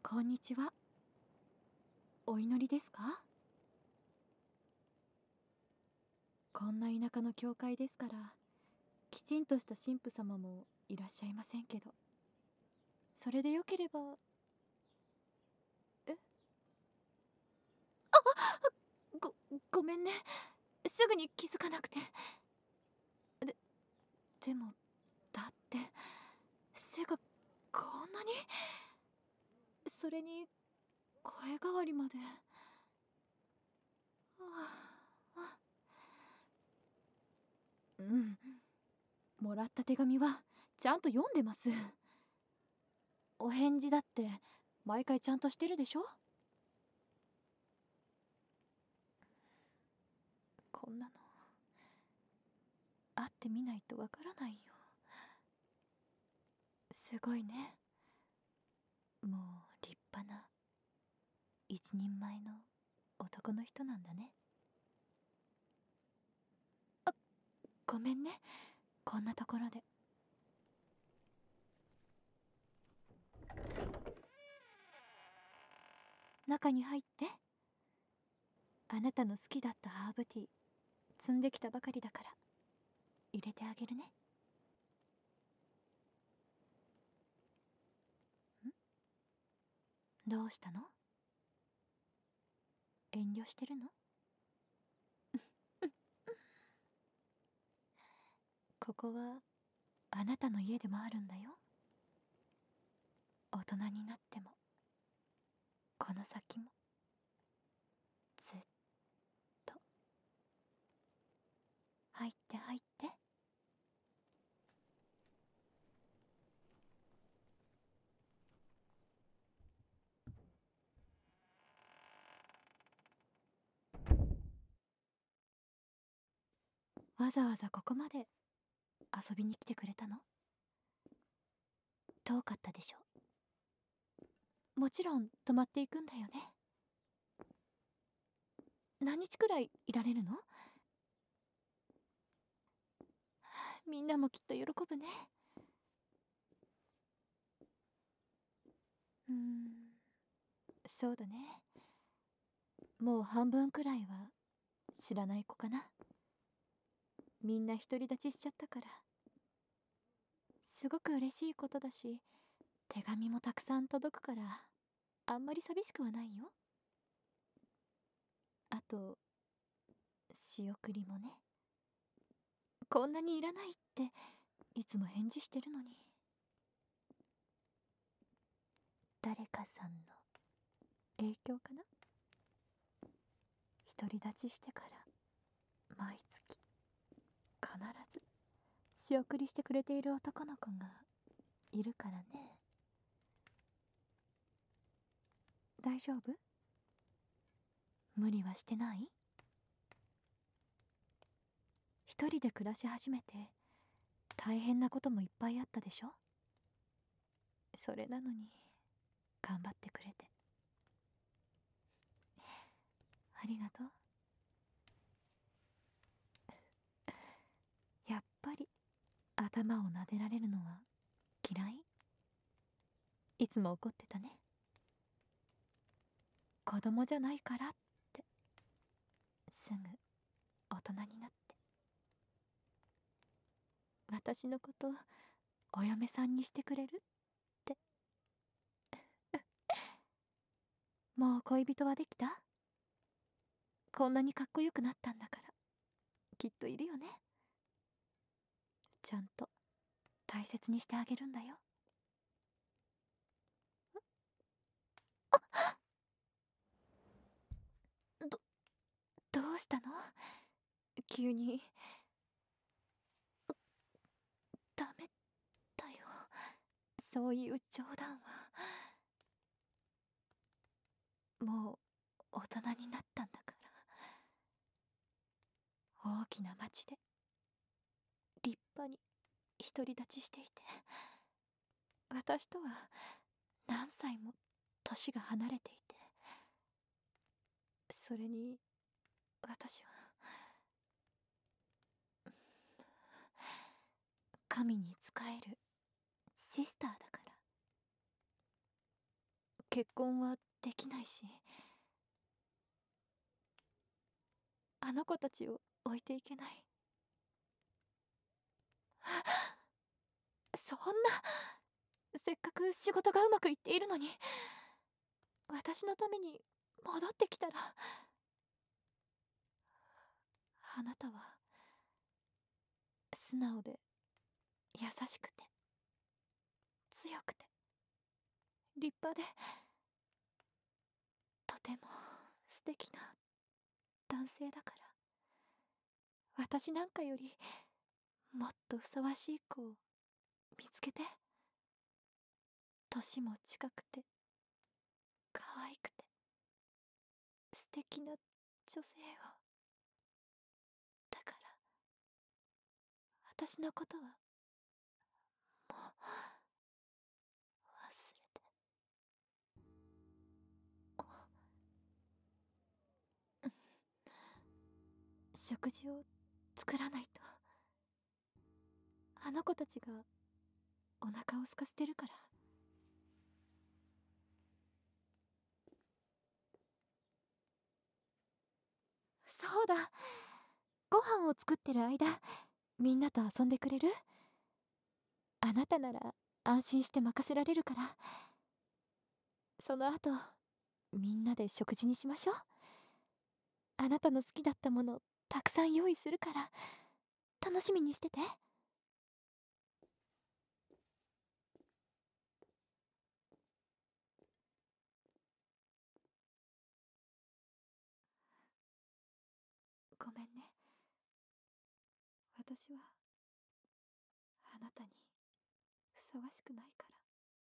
こんにちは。お祈りですか？こんな田舎の教会ですから、きちんとした神父様もいらっしゃいませんけど。それでよければ。えご、ごめんね。すぐに気づかなくて。で、でも、だって、背がこんなに。それに、声変わりまで。はあ、うん。もらった手紙は、ちゃんと読んでます。お返事だって、毎回ちゃんとしてるでしょ？こんなの会ってみないとわからないよ。すごいね。もう立派な一人前の男の人なんだね。ごめんね、こんなところで。中に入って。あなたの好きだったハーブティー摘んできたばかりだから入れてあげるね。どうしたの？遠慮してるの？ここはあなたの家でもあるんだよ。大人になってもこの先もずっと。入って入って。わざわざここまで遊びに来てくれたの？遠かったでしょ？もちろん泊まっていくんだよね。何日くらいいられるの？みんなもきっと喜ぶね。そうだね。もう半分くらいは知らない子かな。みんな独り立ちしちゃったから。すごく嬉しいことだし、手紙もたくさん届くから、あんまり寂しくはないよ。あと、仕送りもね。こんなにいらないっていつも返事してるのに。誰かさんの影響かな？独り立ちしてから毎月必ず仕送りしてくれている男の子がいるからね。大丈夫？無理はしてない？一人で暮らし始めて大変なこともいっぱいあったでしょ？それなのに頑張ってくれてありがとう。やっぱり頭を撫でられるのは嫌い？いつも怒ってたね。子供じゃないからって。すぐ大人になって私のことお嫁さんにしてくれるって。もう恋人はできた？こんなにかっこよくなったんだからきっといるよね。ちゃんと大切にしてあげるんだよ。どどうしたの？急に。ダメだよ、そういう冗談は。もう大人になったんだから。大きな町で立派に独り立ちしていて、私とは何歳も年が離れていて、それに私は神に仕えるシスターだから。 結婚はできないし、あの子たちを置いていけない。そんな、せっかく仕事がうまくいっているのに、私のために戻ってきたら。あなたは素直で優しくて強くて立派で、とても素敵な男性だから、私なんかよりもっとふさわしい子を見つけて。年も近くて可愛くて素敵な女性を。だから私のことはもう忘れて。食事を作らないと。あの子たちがお腹を空かせてるから。そうだ、ご飯を作ってる間、みんなと遊んでくれる？あなたなら安心して任せられるから。その後みんなで食事にしましょう。あなたの好きだったものたくさん用意するから、楽しみにしてて。ごめんね、私はあなたにふさわしくないから。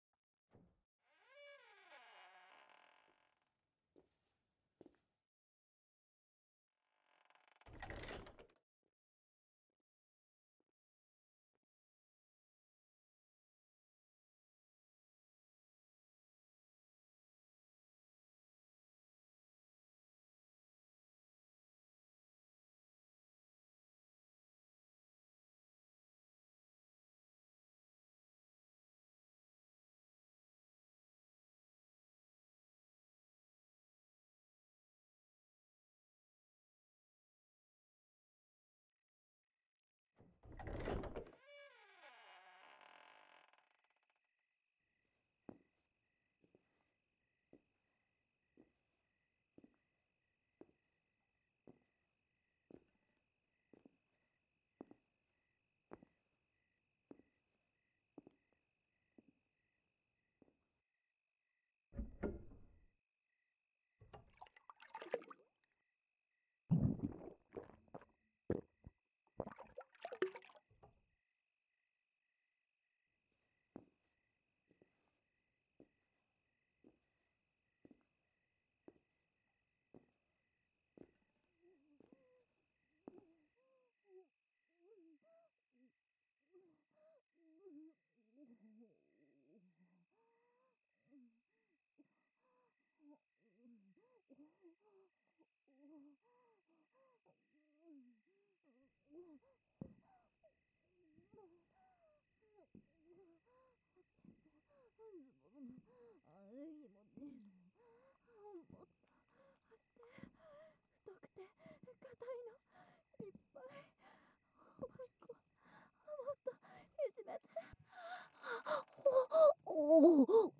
太くて硬いのいっぱい。おばんこ、もっといじめて。おお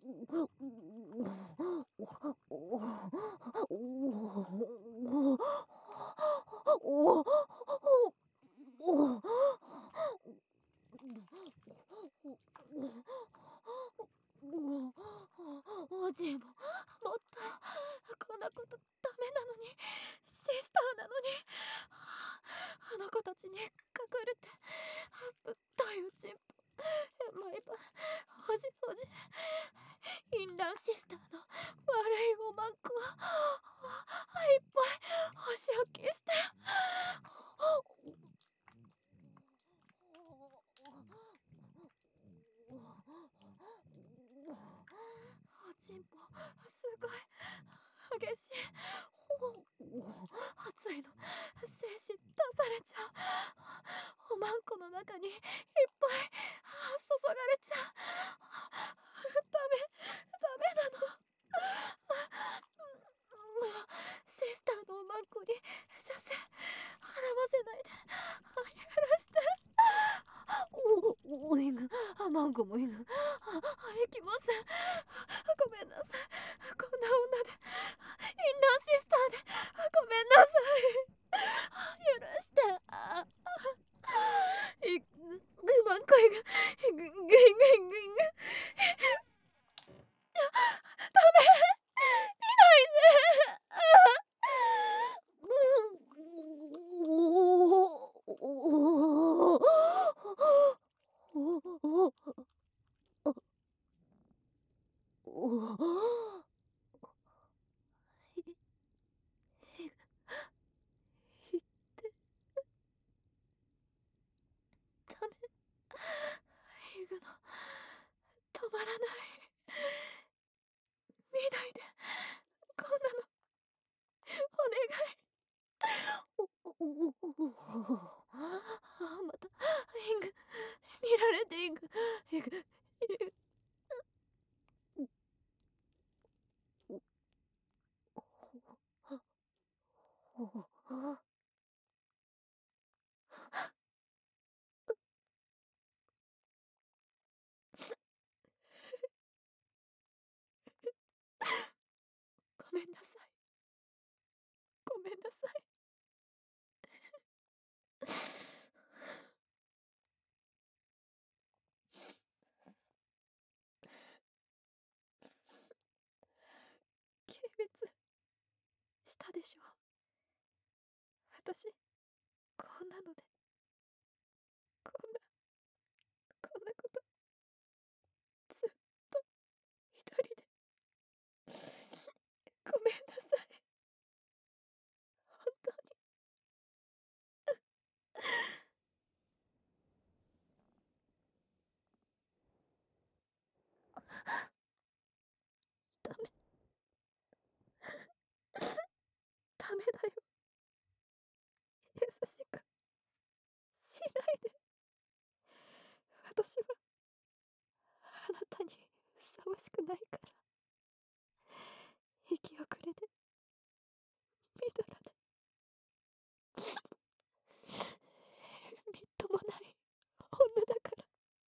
おじいも、もっと。こんなことダメなのに、シスターなのに。あの子たちに隠れて、ぶっというちんぽ、毎晩ほじほじ。インランシスターの悪いおまんこはいっぱいお仕置きして。おちんぽすごい激しい。熱いの精子出されちゃう。おまんこの中にいっぱい注がれちゃう。ダメなの。 ごめんな。行きます。ごめんなさい。こんな女で、インランシスターで、ごめんなさい。許して。バンコイが、ぐんぐんぐんぐん。ダメ。見ないで。ダメ。行くの止まらない。見ないで。こんなのお願い。またイング見られてイングイングごめんなさい。ごめんなさい。軽蔑したでしょ。私こんなのでこんなことずっと一人で。ごめんなさい。本当に。ダメ。ダメだよ。優しくしないで。私はあなたにふさわしくないから。行き遅れでみだらでみっともない女だから。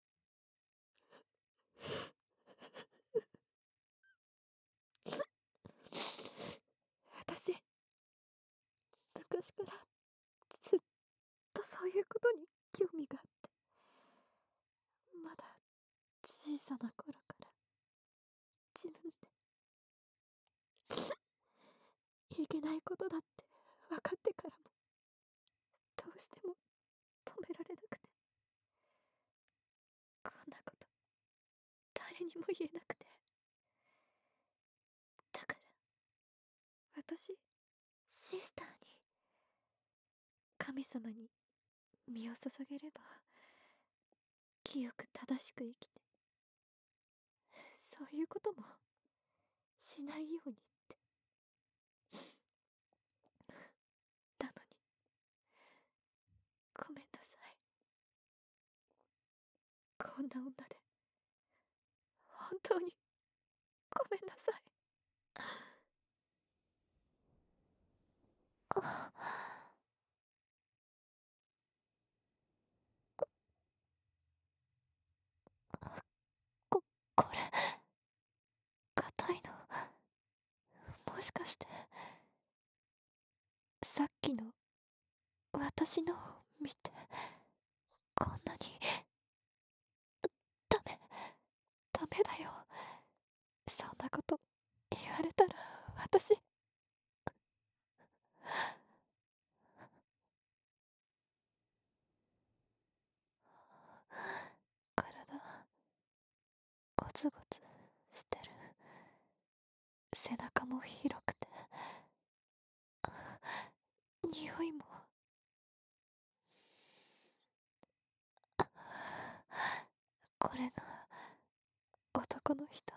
私昔からずっとそういうことに興味があって、まだ小さな頃から自分でいけないことだって分かってからもどうしても止められなくて、こんなこと誰にも言えなくて。だから私シスターに神様に身を捧げれば清く正しく生きて、そういうこともしないようにって。なのにごめんなさい。こんな女で本当にごめんなさい。ここれ硬いの、もしかしてさっきの私のを見てこんなに。ダメダメだよ。そんなこと言われたら私。体ゴツゴツしてる。背中も広くて匂いも。これが男の人。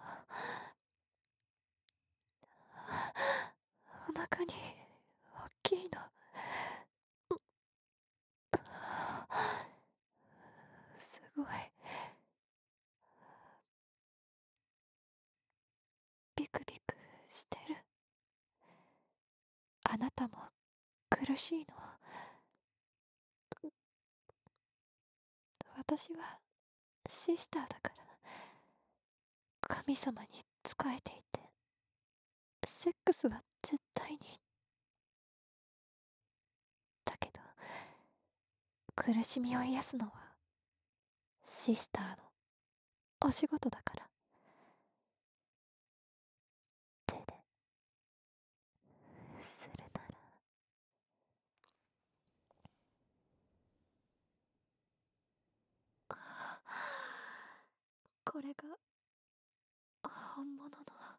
お腹に大きいの。すごいビクビクしてる。あなたも苦しいの？私はシスターだから。 神様に仕えていて、セックスは絶対に。だけど、苦しみを癒すのはシスターのお仕事だから。手でするなら。これが本物の、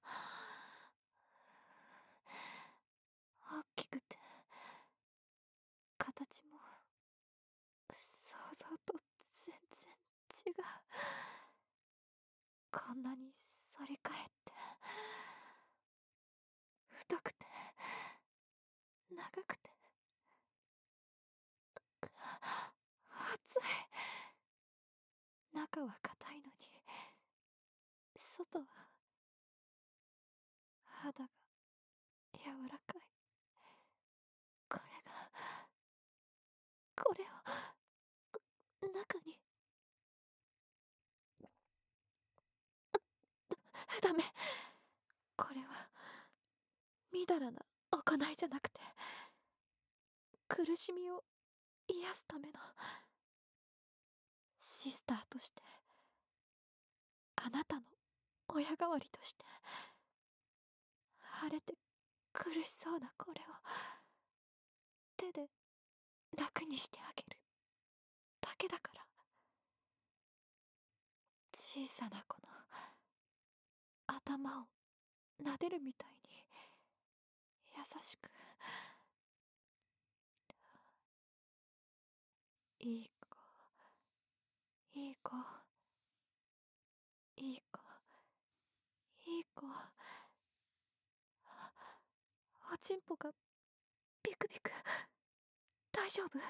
大きくて形も想像と全然違う。こんなに反り返って太くて長くて熱い。中は硬いのに外は肌が柔らかい。これが、これを中に。ダメ。これはみだらな行いじゃなくて、苦しみを癒すための、シスターとして、あなたの親代わりとして、腫れて苦しそうなこれを手で楽にしてあげるだけだから。小さな子の頭を撫でるみたいに優しく。いい子、いい子、いい子、いい子。おちんぽがビクビク。大丈夫？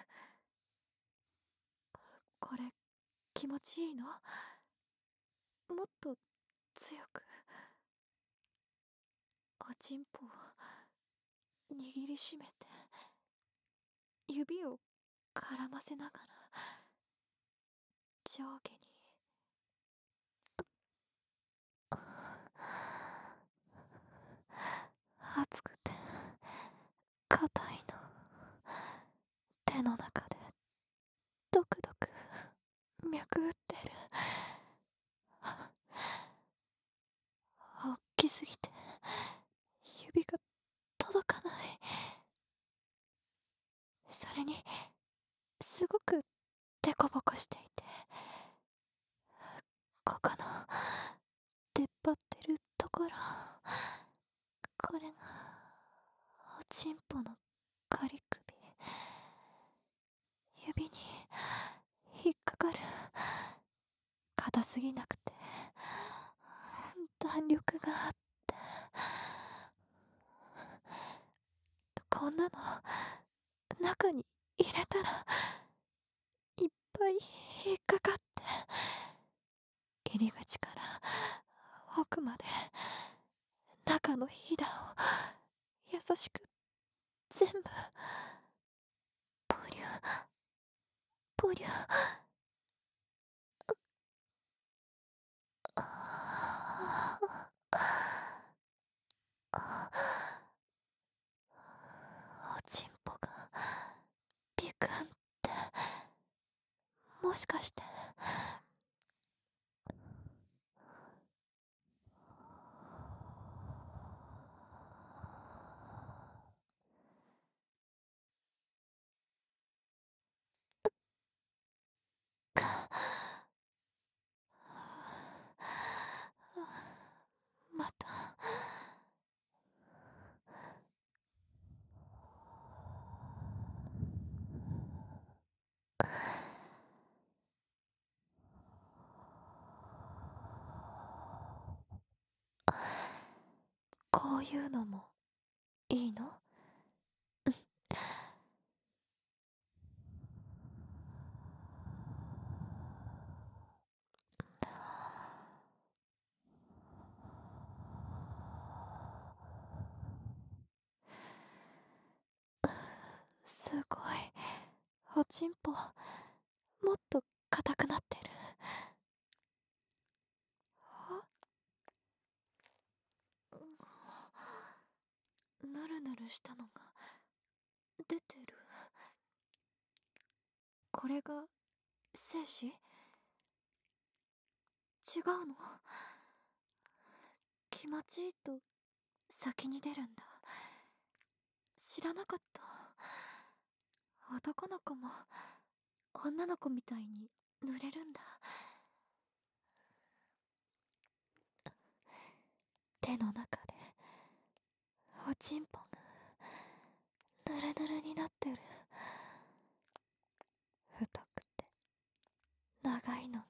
これ気持ちいいの？もっと強く。おちんぽを握りしめて、指を絡ませながら上下に。熱くて硬いの。手の中でドクドク脈打ってる。大きすぎて指が届かない。それにすごくデコボコしていて、ここの出っ張ってるところ、これがおちんぽのカリ首。指に引っかかる。硬すぎなくて弾力があって、こんなの中に入れたらいっぱい引っかかって、入り口から奥まで中のひだを優しく全部プリュプリュ。おちんぽがビクンって、もしかして。また。こういうのもいいの？すごい。おちんぽもっと硬くなってる。 ぬるしたのが出てる。これが精子？違うの？気持ちいいと先に出るんだ。知らなかった。男の子も女の子みたいに濡れるんだ。手の中でおちんぽがぬるぬるになってる。太くて長いのが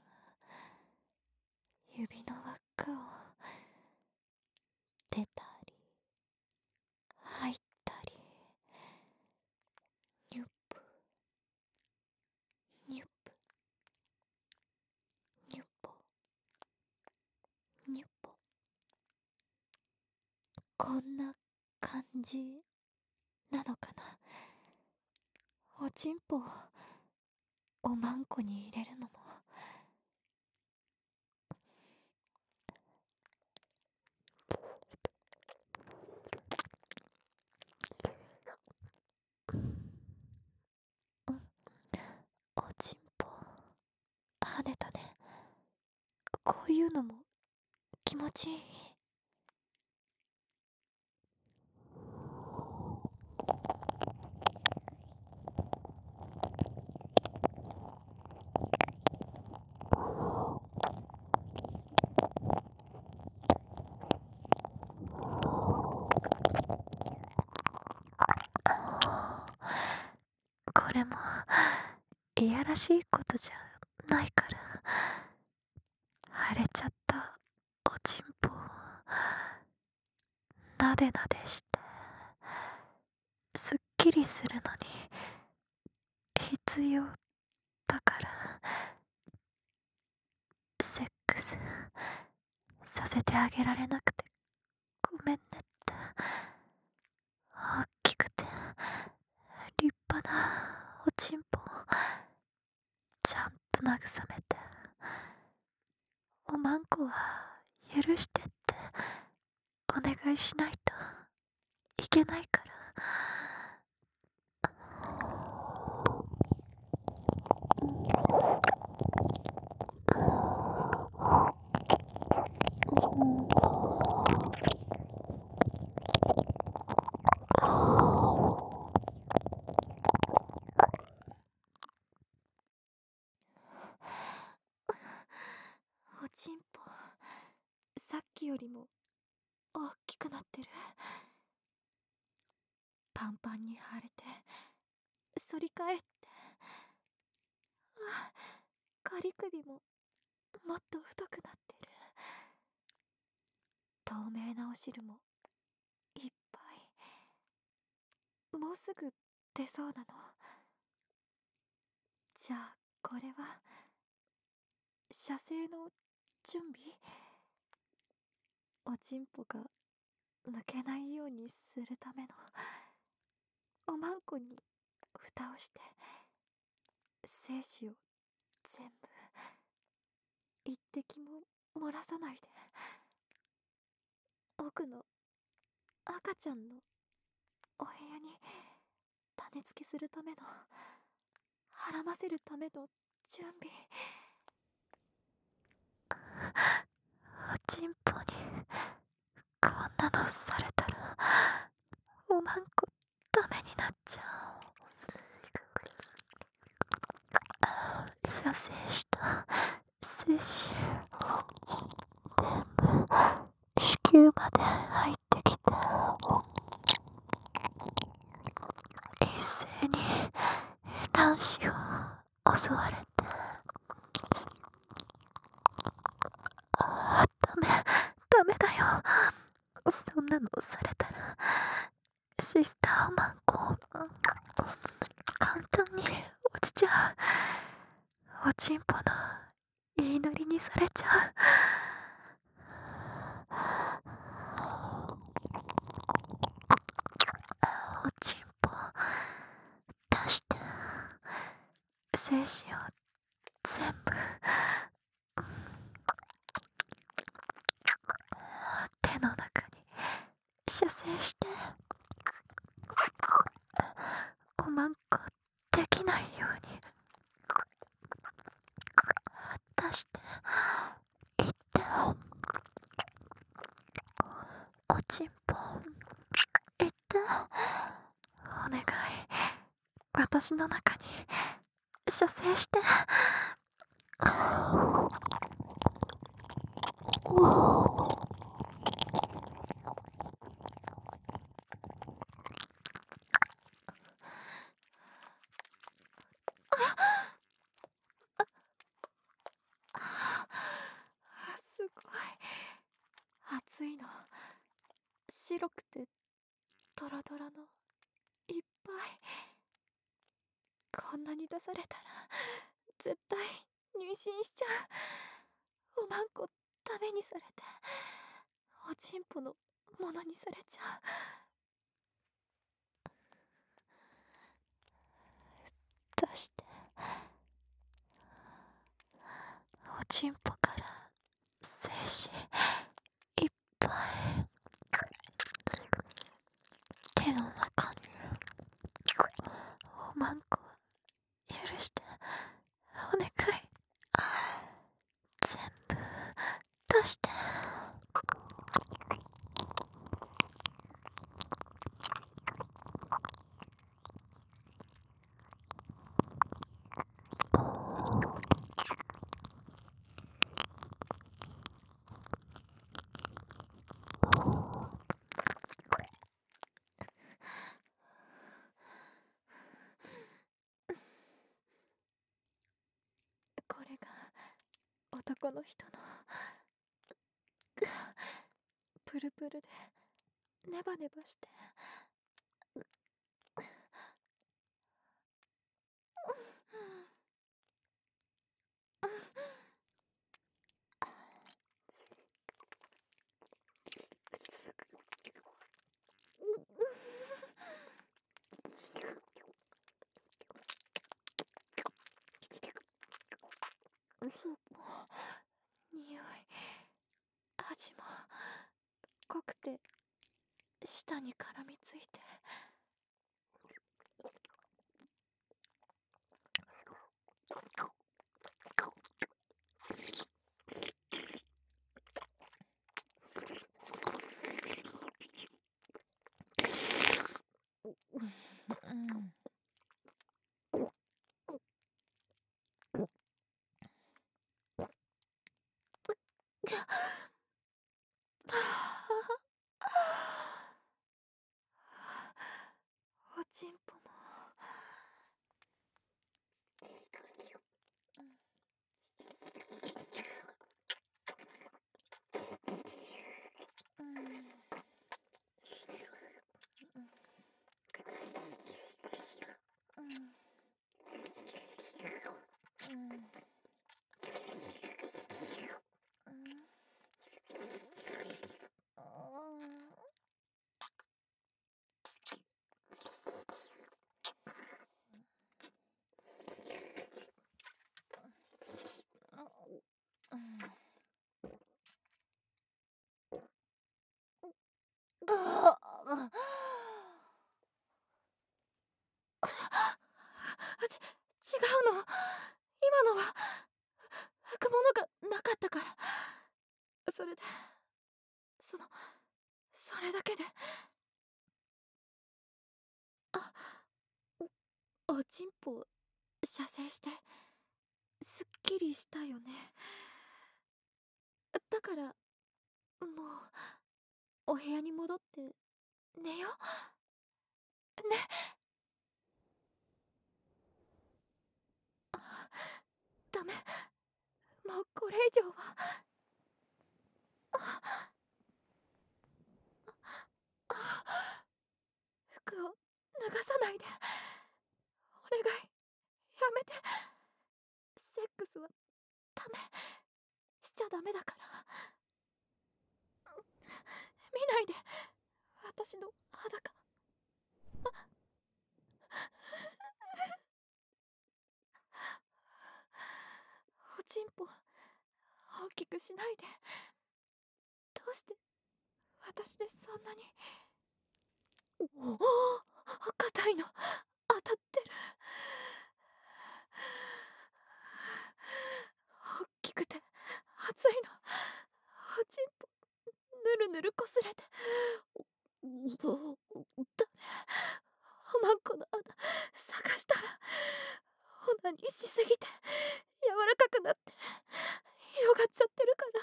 指の輪っかを出たり入ったり、ニュップニュップニュッポニュッポ、こんな感じなのかな。おちんぽをおまんこに入れるのもおちんぽ跳ねたね。こういうのも気持ちいい。これもいやらしいことじゃないから、腫れちゃったおちんぽをなでなでしてすっきりするのに必要だから、セックスさせてあげられなくてごめんねって。大きくて立派なおちんぽをちゃんと慰めて、おまんこは許してってお願いしないといけないから。おちんぽさっきよりも大きくなってる。パンパンに腫れて反り返って、あ、カリ首ももっと太くなってる。透明なお汁もいっぱい。もうすぐ出そうなの。じゃあこれは射精の準備？おちんぽが抜けないようにするための。おまんこに蓋をして精子を全部一滴も漏らさないで。奥の赤ちゃんのお部屋に種付けするための、はらませるための準備。おちんぽにこんなのされたらおまんこダメになっちゃう。射精した精子全部子宮まで入ってきて、一斉に卵子を襲われて、ダメだよ。そんなのされたらシスターマンコ簡単に落ちちゃう。おちんぽの言いなりにされちゃう。おちんぽ出して精子を全部手の中に射精して。 して言ってよ。おちんぽ言って、お願い。私の中に射精して。 すごい熱いの。白くてドロドロのいっぱい。こんなに出されたら絶対妊娠しちゃう。おまんこダメにされておちんぽのものにされちゃう。出して。おちんぽから精子いっぱい手の中に。おまんこ許してお願い。全部出して。これが男の人のプルプルでネバネバして。そうか。匂い味も濃くて舌に絡みついて。うんおちんぽも。違うの。今のは拭くものがなかったから。それでそれだけで。おちんぽ射精してすっきりしたよね。だからもうお部屋に戻って寝ようね。ダメ、もうこれ以上は。服を脱がさないでお願い。やめて。セックスはダメ、しちゃダメだから。見ないで私の裸。おちんぽ大きくしないで。どうして私でそんなに。おお、硬いの当たってる。大きくてるこすれて、ダメ。おまんこの穴探したら、オナニーしすぎて柔らかくなって広がっちゃってるから、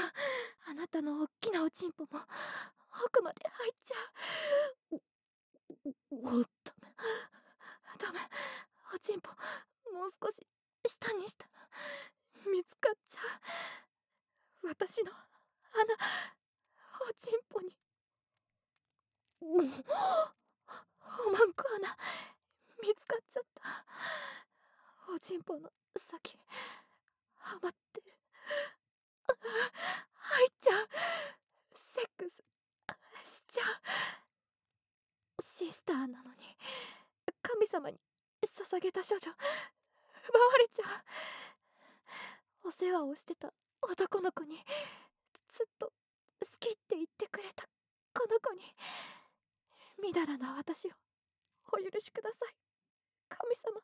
あなたのおっきなおちんぽも奥まで入っちゃう。ダメダメ、おちんぽもう少し下にしたら見つかっちゃう。私の穴、おちんぽに。おまんこ穴見つかっちゃった。おちんぽの先はまってる。入っちゃう。セックスしちゃう。シスターなのに神様に捧げた処女奪われちゃう。お世話をしてた男の子にずっと好きって言ってくれたこの子に、みだらな私をお許しください、神様。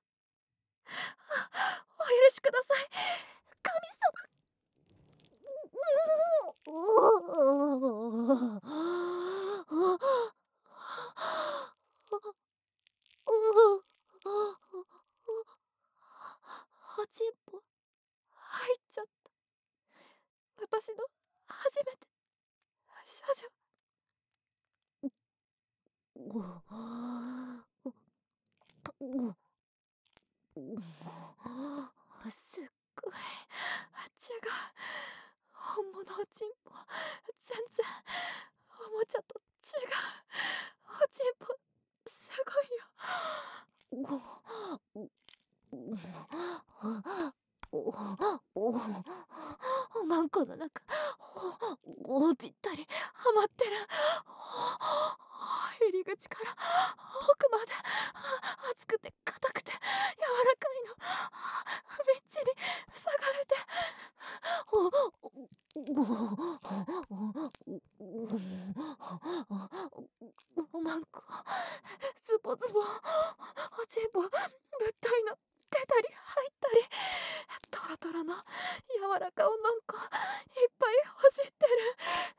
お許しください、神様。おちんぽ入っちゃった。私の初めて処女。すっごい血が、本物おちんぽ全然おもちゃと違う。おちんぽすごいよ。おまんこの中ぴったりはまってる。入り口から奥まで熱くて硬くて柔らかいの。みっちり塞がれて、おまんこズボズボ、おちんぽぶっといの出たり入ったり、トロトロの柔らかおまんこいっぱいほじってる。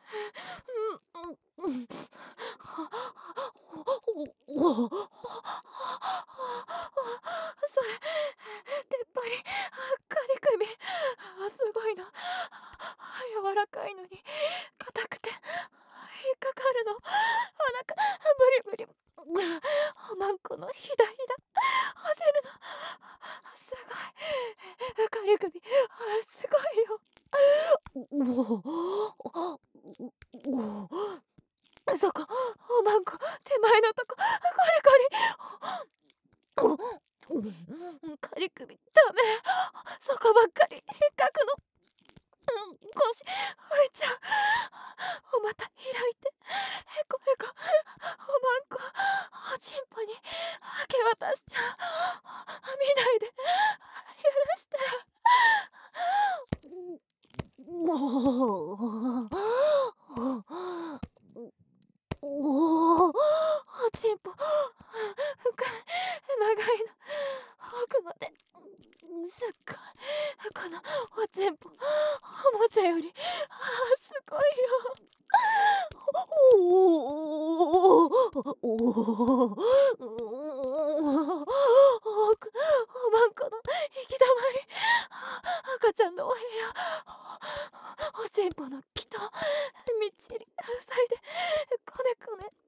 それ出っ張りカリ首、すごいの。柔らかいのに硬くて引っかかるの。お腹ブリブリ、おまんこのひだひだほじるの。すごいカリ首、すごいよ。そこ、おまんこ手前のとこコリコリ。カリ首ダメ、そこばっかり引っかくの。腰浮いちゃう。お股開いてへこへこ、おまんこおちんぽに明け渡しちゃう。見ないで許して。おちんぽ深い長いの、奥まですっごい。このおちんぽおもちゃよりすごいよ。おまんこの行き止まり、赤ちゃんのお部屋、おちんぽの木とみっちり塞いでこねこね。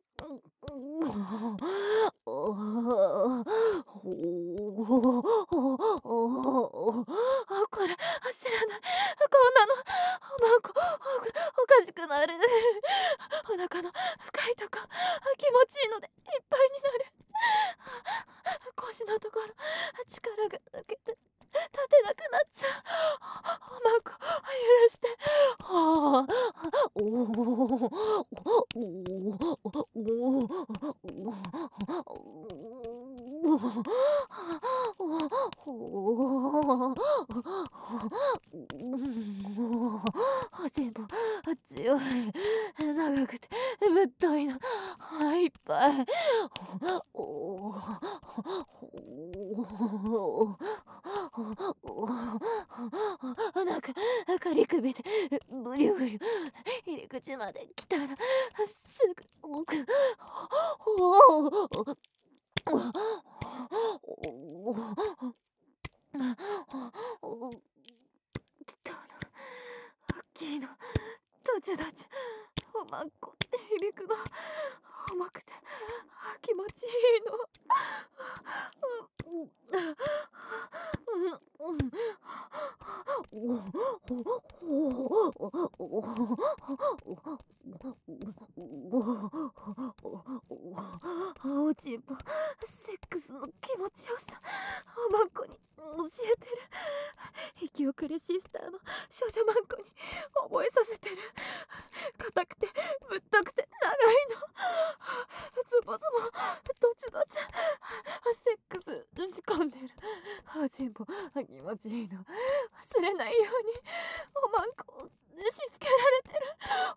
これ知らない。こんなのおまんこおかしくなる。お腹の深いとこ気持ちいいのでいっぱいになる。腰のところ力が抜けて立てなくなっちゃう。おまんこ許して。おちんぽ強い、長くてぶっといのいっぱい。なんかカリ首でブリュブリュ口まで来たらすぐ動く。おお来たな。アッキーのドチュドチュ、おまんこ響くの重くて気持ちいいの。おちんぽセックスの気持ちよさおまんこに教えてる。息遅れシスターの少女マンコに覚えさせてる。硬くてぶっとくて長いの。ズボズボどちどちセックス仕込んでる。おちんぽ気持ちいいの。忘れないようにおまんこしつけられてる。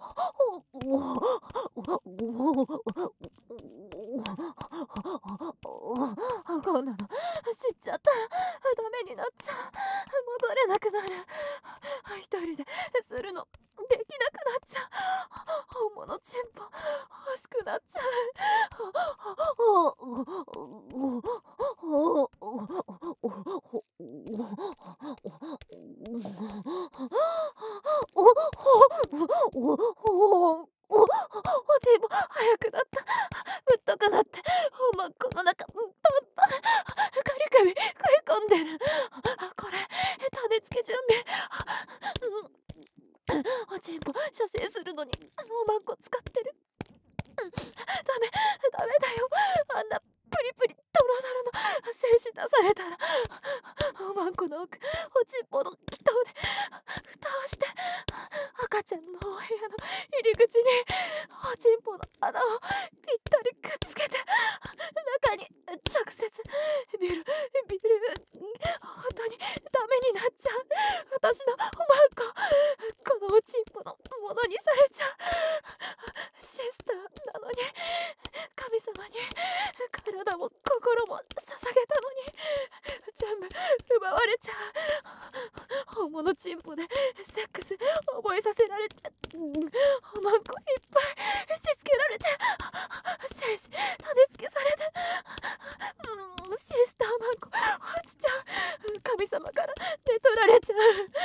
こんなの知っちゃったらダメになっちゃう。戻れなくなる。一人でするのできなくなっちゃう。本物チンポ欲しくなっちゃおちんぽ早くなった。ぶっとくなっておまんこの中パンパンカリカリ食い込んでる。これ種付け準備。おちんぽ射精するのにおまんこ使ってる。ダメだよ。あんなプリプリドロドロの精子出されたらおまんこの奥おちんぽの気筒で蓋をして赤ちゃんのお部屋の入り口におちんぽの穴をぴったりくっつけて中に直接ビル本当にダメになっちゃう。私のおまんここのおちんぽのものにされちゃう。シスターなのに神様に体も心も捧げたのに全部奪われちゃう。本物チンポでセックス覚えさせられておまんこいっぱいしつけられて精子種付けされてシスターマンコ落ちちゃう。神様から寝取られちゃ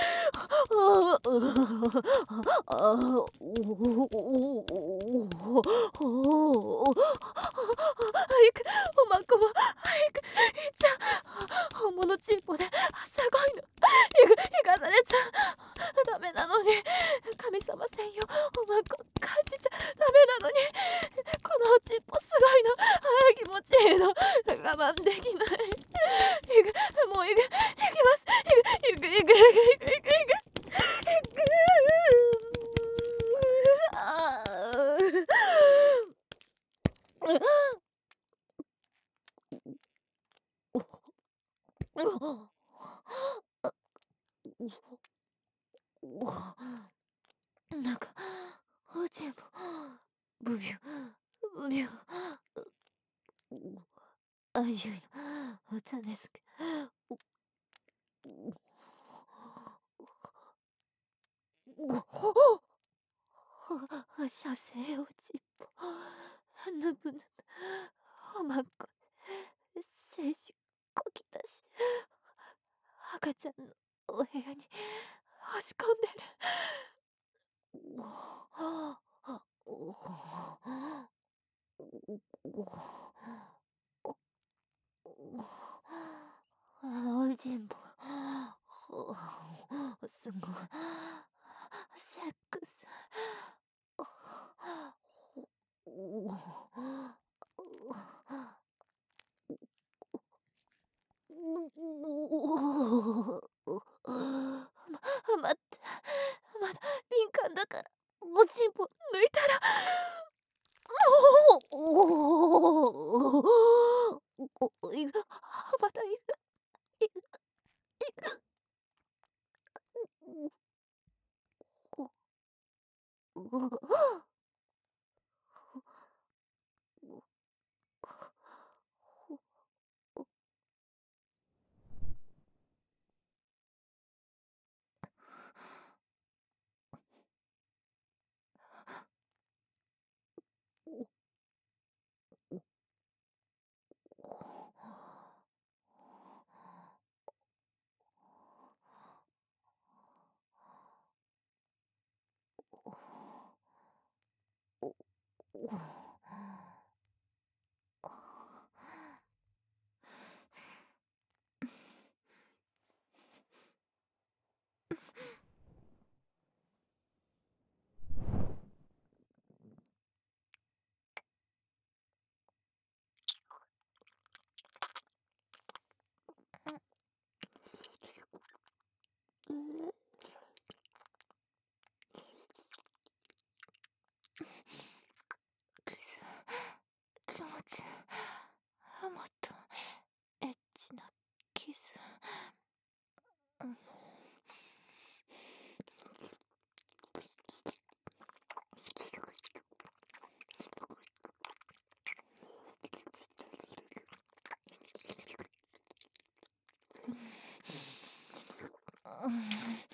う。早くおまんこも早く行っちゃう。本物チンポですごいの。行かされちゃう。ダメなのに神様専用おまんこ感じちゃダメなのにこのおちんぽすごいの。気持ちいいの。我慢できない。もう行きます行くあなんかおちんぽブビュブビュあゆいの歌ですけ射精おちんぽぬぶぬぶおまんこ精子こき出し赤ちゃんのお部屋に押し込んでる。おちんぽすごいセックス待ってまだ敏感だからおちんぽ抜いたらいくまたいくうん、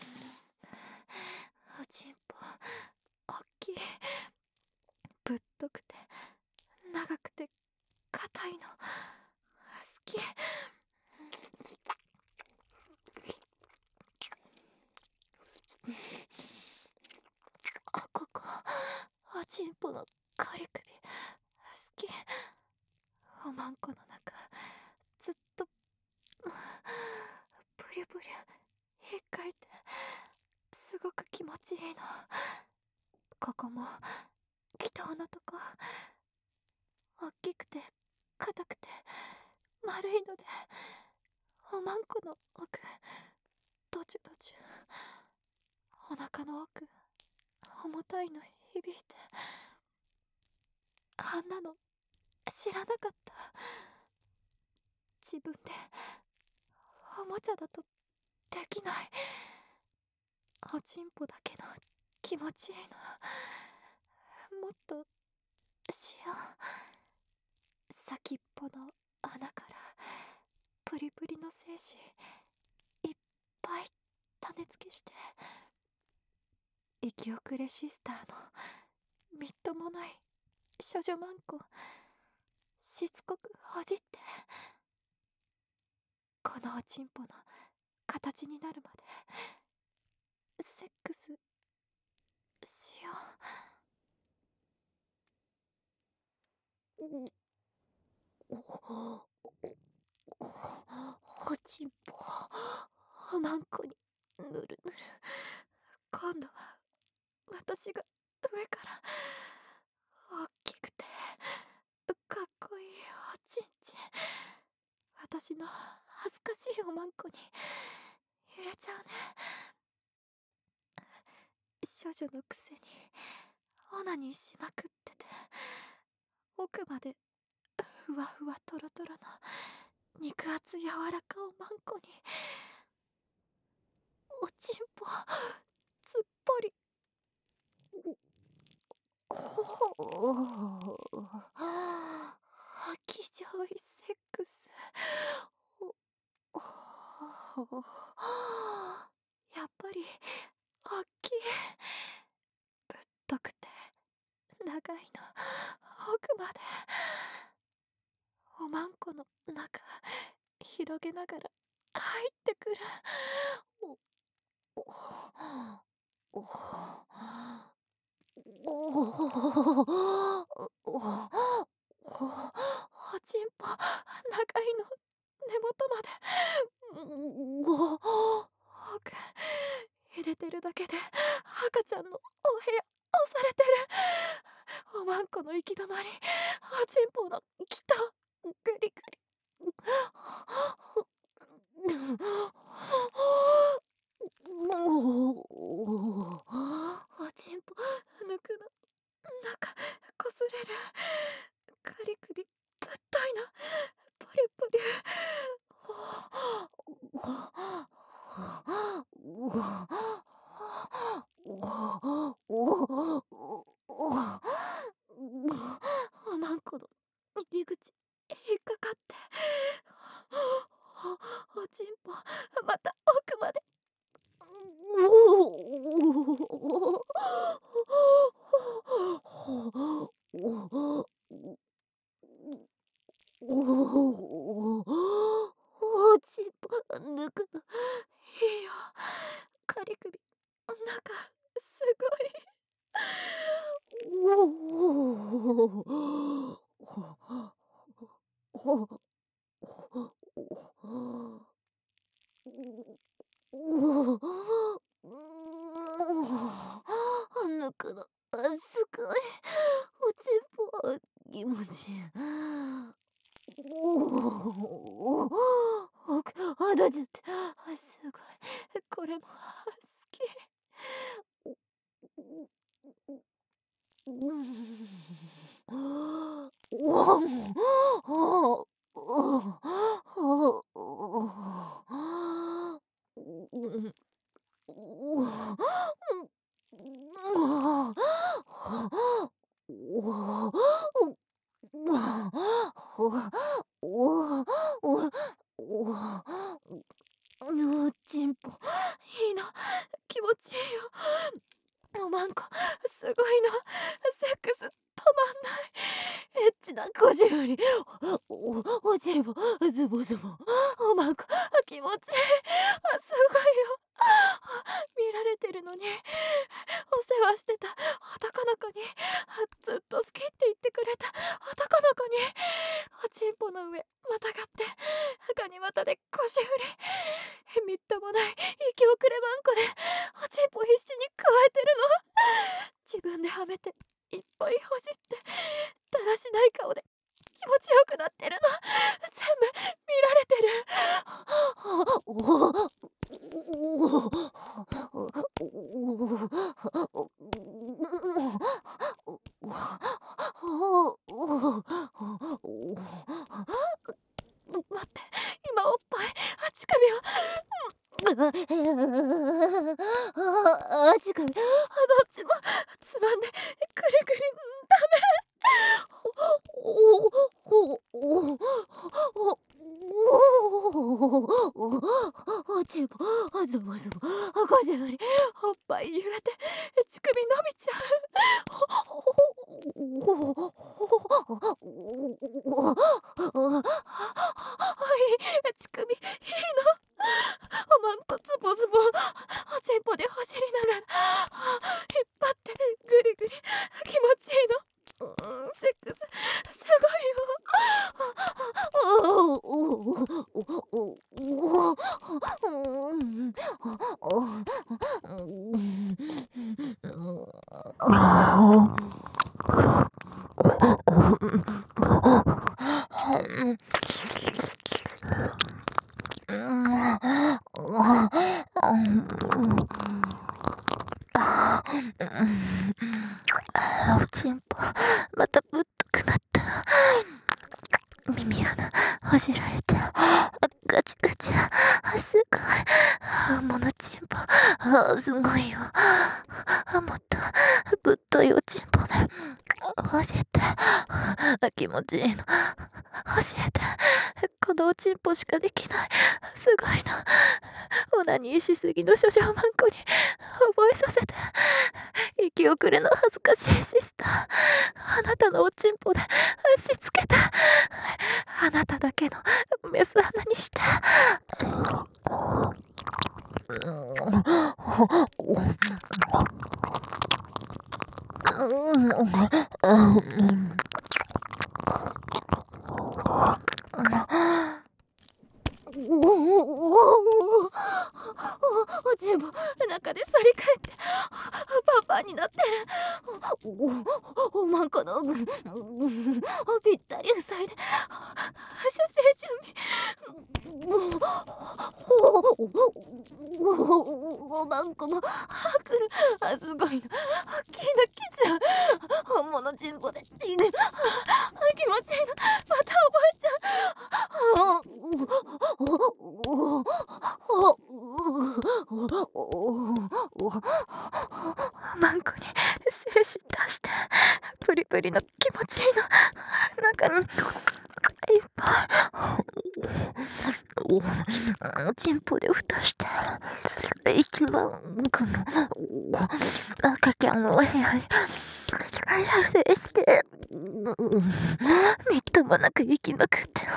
おちんぽおっきい、ぶっとくて長くて硬いの好き。ここおちんぽのカリ首好き。おまんこの中ずっとプリプリ引っかいてすごく気持ちいいの。ここも気筒のとこおっきくて硬くて丸いので、おまんこの奥どちゅどちゅ、お腹の奥重たいの響いて、あんなの知らなかった。自分でおもちゃだとできない。おちんぽだけの気持ちいいのもっとしよう。先っぽの穴からプリプリの精子いっぱい種付けして、息遅れシスターのみっともない処女マンコしつこくほじって、このおちんぽの形になるまでセックスしよう。おちんぽおまんこにぬるぬる。今度は私が上から大きくてかっこいいおちんちん、私の恥ずかしいおまんこに入れちゃうね。処女のくせにオナニーしまくってて、奥までふわふわトロトロの肉厚柔らかおまんこにおちんぽつっぽり。気丈いセックス。やっぱりおっきい、ぶっとくて長いの奥まで。おまんこの中広げながら入ってくる。おおおちんぽ長いの根元まで。奥入れてるだけで赤ちゃんのお部屋押されてる。おまんこの行き止まり、おちんぽのきたグリグリ。おちんぽ抜くの中こすれる。カリ首ぶっといのプリプリ。おまんこの入り口引っかかって、おちんぽまた奥まで。おちんぽ抜くのいいよ。カリ首中すごい。抜くのすごい。おちんぽ気持ちいい。あだちゃって、すごい。これも好き。 おちんぽいいの、気持ちいいよ。おまんこすごいの、セックス止まんない。エッチなこしぶり、おちんぽズボズボ、おまんこ気持ちいい。すごいよ。見られてるのにお世話してた男の子に、ずっと好きって言ってくれた男の子に、おちんぽの上またがってガニ股で腰振り、みっともない息遅ればんこでおちんぽ必死にくわえてるの。自分ではめていっぱいほじってだらしない顔で気持ちよくなってるの。全部見られてる。待って、今おっぱい、乳首を乳首、どっちもつまんでぐりぐり、ダメ。おちんぽズボズボ、こしぶり、おっぱい揺れて乳首伸びちゃう。乳首いいの。おまんこズボズボ、おちんぽでほじりながら引っ張ってぐりぐり、気持ちいいの。セックスすごいよ。おちんぽまたぶっとくなった。耳穴ほじられてガチガチ、すごい。ものちんぽすごいよ。もっとぶっといおちんぽで教えて。気持ちいいの教えて。このおちんぽしかできない。すごいな。オナニーしすぎの処女マンコに覚えさせて。生き遅れの恥ずかしいシスター、あなたのおちんぽでしつけた。あなただけのメス穴にして。おちんぽ中で反り返ってパンパンになってる。おまんこのぴったり塞いで射精準備。おまんこも来る。すごいな。気抜きちゃう。本物ちんぽで気持ちいいな。また覚えちゃう。マンコに精子出してプリプリの気持ちいいの中にいっぱいチンポで蓋して一番奥の赤ちゃんのお部屋に射精してみっともなく息まくって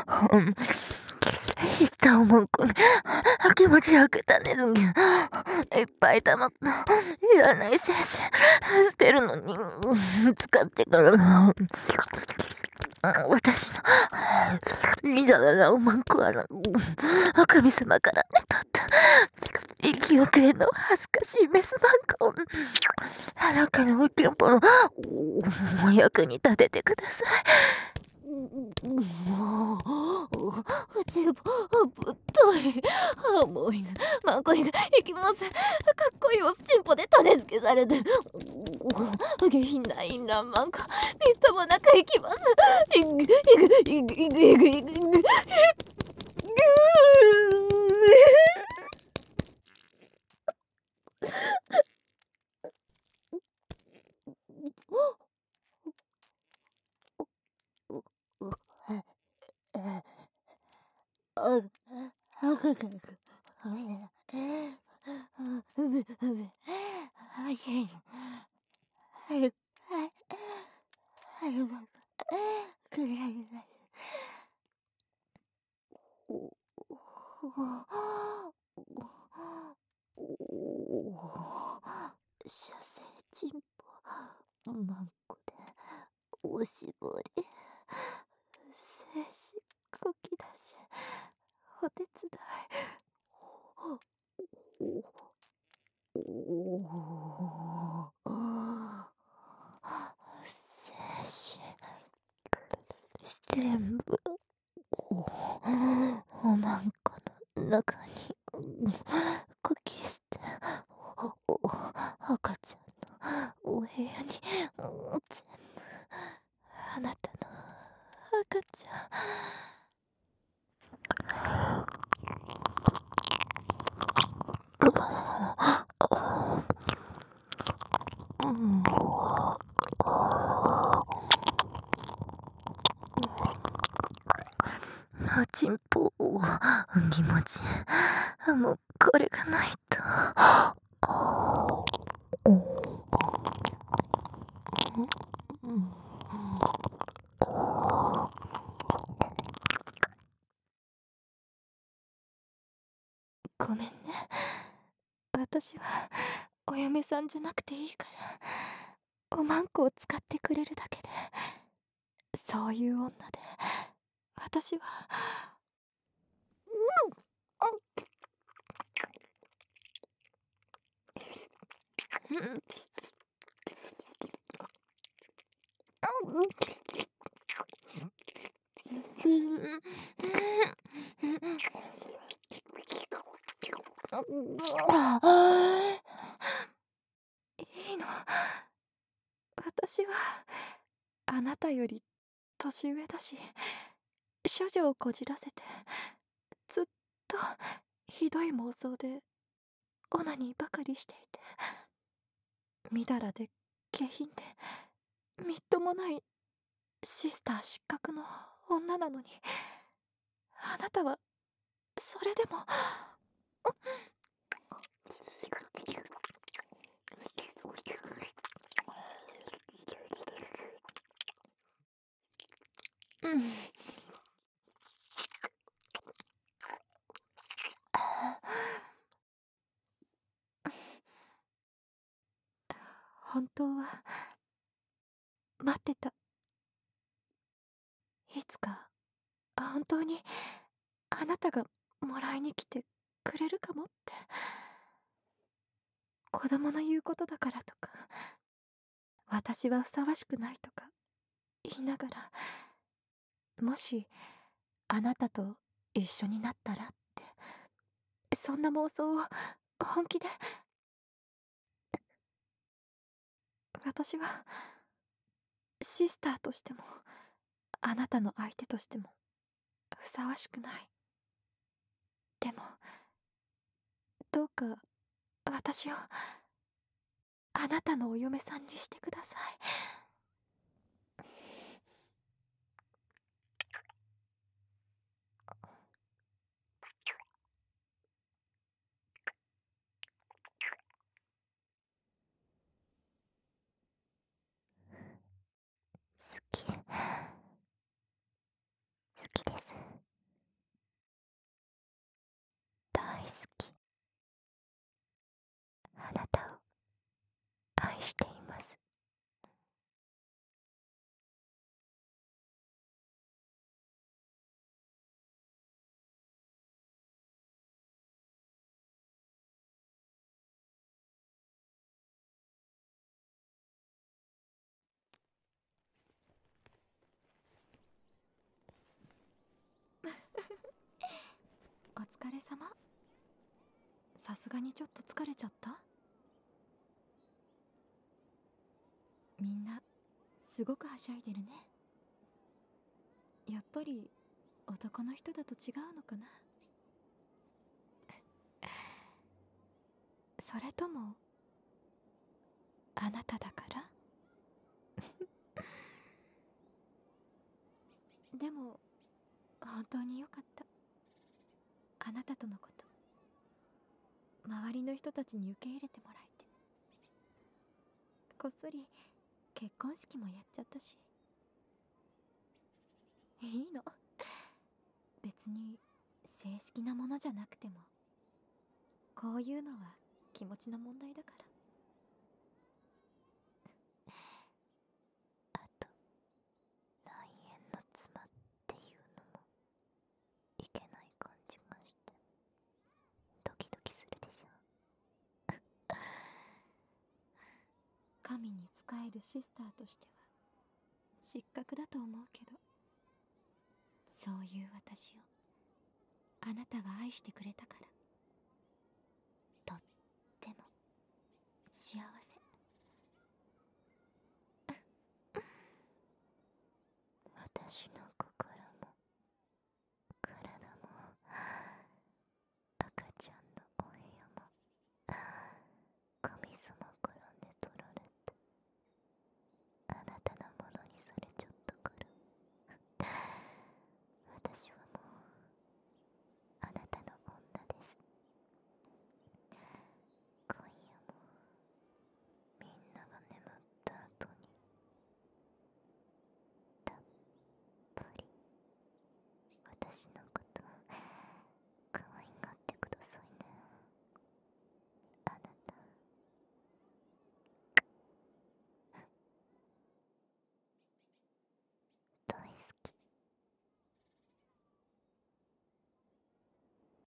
いったおもんこに気持ちよく種付けいっぱい溜まったいらない精子捨てるのに使ってから私のみだらなおまんこは神様からねとった息遅れの恥ずかしいメスバンコをあなたのおちんぽのお役に立ててください。おちんぽぶっとい。重いな。マンコイがいきます。かっこいいおちんぽで種付けされて下品な淫乱マンコみっともなくいきます。いぐいぐいぐいぐいぐいぐいぐ射精チンポマンコでおしぼり精子こき出しお手伝い精子全部おまんこの中にこき捨て赤ちゃんのお部屋に全部あなたの赤ちゃんチンポ気持ちもうこれがないとごめんね。私はお嫁さんじゃなくていいからおまんこを使ってくれるだけでそういう女で私はいいの。私はあなたより年上だし処女をこじらせてずっとひどい妄想でオナニーばかりしていてみだらで下品でみっともないシスター失格の女なのにあなたはそれでもうん本当は待ってた。いつか本当にあなたがもらいに来てくれるかもって子供の言うことだからとか私はふさわしくないとか言いながらもしあなたと一緒になったらってそんな妄想を本気で私はシスターとしてもあなたの相手としてもふさわしくない。でもどうか私をあなたのお嫁さんにしてください。好き好きです。大好き。あなたを愛しています。お疲れ様。さすがにちょっと疲れちゃった？みんなすごくはしゃいでるね。やっぱり男の人だと違うのかな。それともあなただから？でも本当によかった。あなたとのこと周りの人たちに受け入れてもらえて、こっそり結婚式もやっちゃったし。いいの、別に正式なものじゃなくても、こういうのは気持ちの問題だから。 あと内縁の妻っていうのもいけない感じがしてドキドキするでしょ。 神に仕えるシスターとしては失格だと思うけど、そういう私をあなたは愛してくれたから、とっても幸せ。 私の